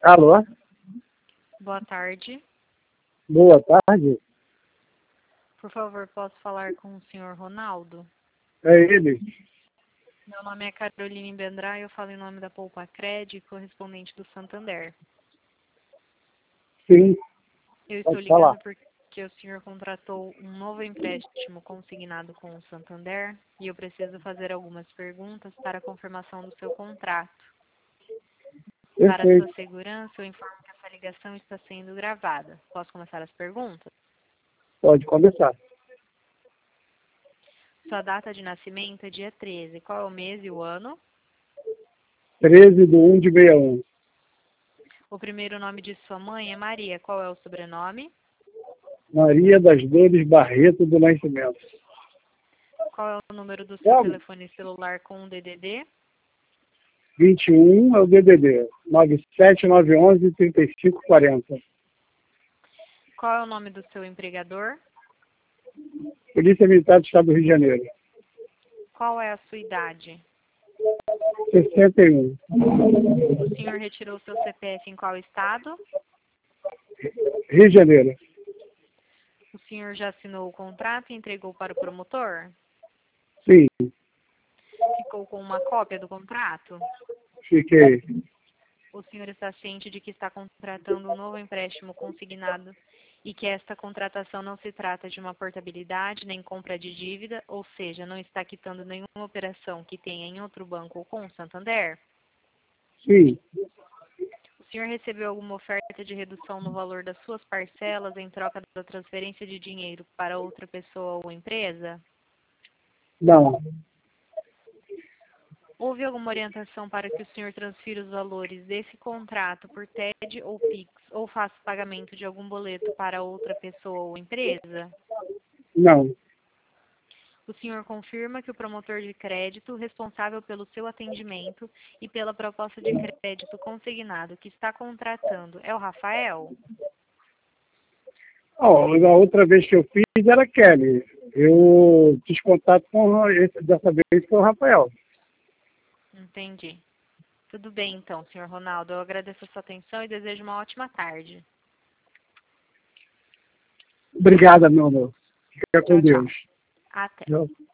Alô? Boa tarde. Boa tarde. Por favor, posso falar com o senhor Ronaldo? É ele? Meu nome é Caroline Bendra e eu falo em nome da Poupa Cred, correspondente do Santander. Sim, Eu estou pode falar. ligando porque o senhor contratou um novo empréstimo consignado com o Santander e eu preciso fazer algumas perguntas para a confirmação do seu contrato. Para a sua Perfeito. segurança, eu informo que essa ligação está sendo gravada. Posso começar as perguntas? Pode começar. Sua data de nascimento é dia 13. Qual é o mês e o ano? 13/1/61. O primeiro nome de sua mãe é Maria. Qual é o sobrenome? Maria das Dores Barreto do Nascimento. Qual é o número do seu telefone celular com o DDD? 21 é o DDD. 97911-3540. Qual é o nome do seu empregador? Polícia Militar do Estado do Rio de Janeiro. Qual é a sua idade? 61. O senhor retirou seu CPF em qual estado? Rio de Janeiro. O senhor já assinou o contrato e entregou para o promotor? Sim, Ficou com uma cópia do contrato? fiquei. O senhor está ciente de que está contratando um novo empréstimo consignado e que esta contratação não se trata de uma portabilidade nem compra de dívida, ou seja, não está quitando nenhuma operação que tenha em outro banco ou com o Santander? Sim, O senhor recebeu alguma oferta de redução no valor das suas parcelas em troca da transferência de dinheiro para outra pessoa ou empresa? não, Houve alguma orientação para que o senhor transfira os valores desse contrato por TED ou PIX ou faça pagamento de algum boleto para outra pessoa ou empresa? não, O senhor confirma que o promotor de crédito responsável pelo seu atendimento e pela proposta de crédito consignado que está contratando é o Rafael? Ó, a outra vez que eu fiz era Kelly. Eu fiz contato com dessa vez foi o Rafael. Entendi. Tudo bem então, senhor Ronaldo. Eu agradeço a sua atenção e desejo uma ótima tarde. Obrigada, meu amor. Fica com Tchau, tchau. Deus. Até. Tchau.